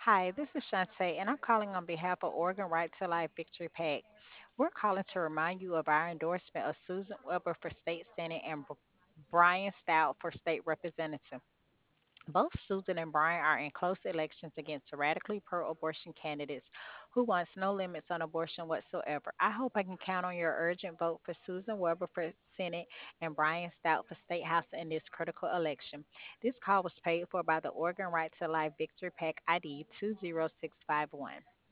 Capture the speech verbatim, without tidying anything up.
Hi, this is Shantae, and I'm calling on behalf of Oregon Right to Life Victory PAC. We're calling to remind you of our endorsement of Susan Weber for state senate and B- Brian Stout for state representative. Both Susan and Brian are in close elections against radically pro abortion candidates who wants no limits on abortion whatsoever. I hope I can count on your urgent vote for Susan Weber for Senate and Brian Stout for State House in this critical election. This call was paid for by the Oregon Right to Life Victory PAC I D two zero six five one.